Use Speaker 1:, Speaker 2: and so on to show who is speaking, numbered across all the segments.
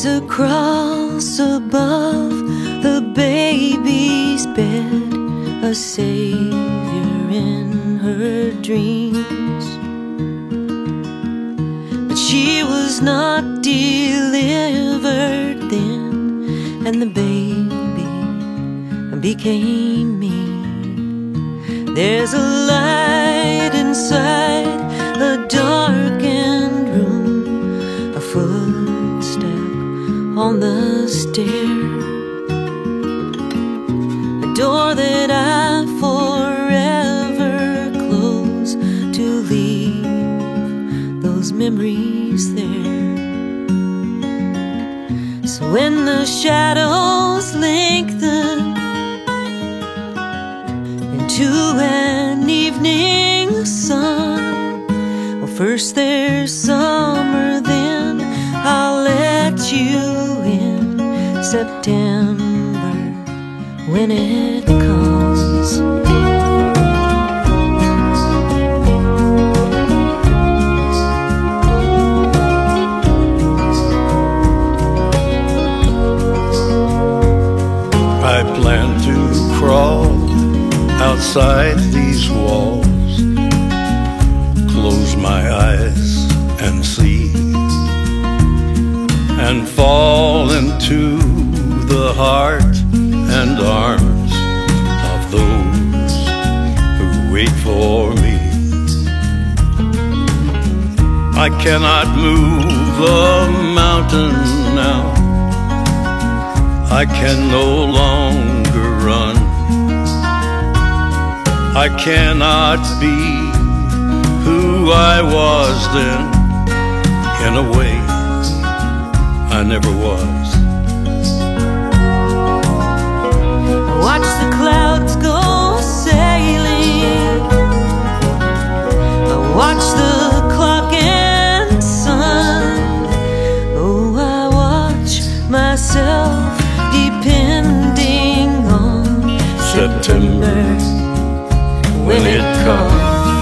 Speaker 1: There's a cross above the baby's bed, a savior in her dreams. But she was not delivered then, and the baby became me. There's a light inside a darkened room, a footstep on the stair, a door that I forever close to leave those memories there. So when the shadows lengthen into an evening sun, well, first there's summer, then I'll let you in September when it comes.
Speaker 2: I plan to crawl outside these walls, close my eyes and see, and fall into the heart and arms of those who wait for me. I cannot move a mountain now, I can no longer run, I cannot be who I was then, in a way I never was.
Speaker 1: Watch the clouds go sailing, I watch the clock and sun. Oh, I watch myself depending on September when it comes.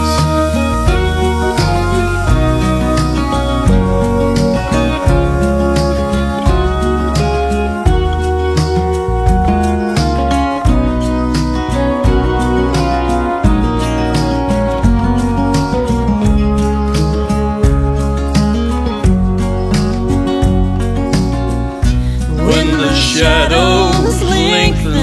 Speaker 2: When the shadows lengthen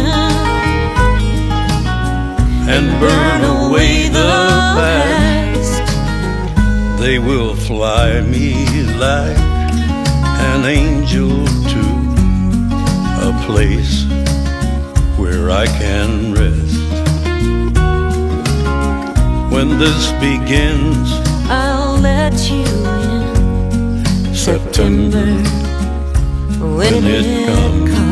Speaker 2: and burn away the past, they will fly me like an angel to a place where I can rest. When this begins,
Speaker 1: I'll let you in September when it comes.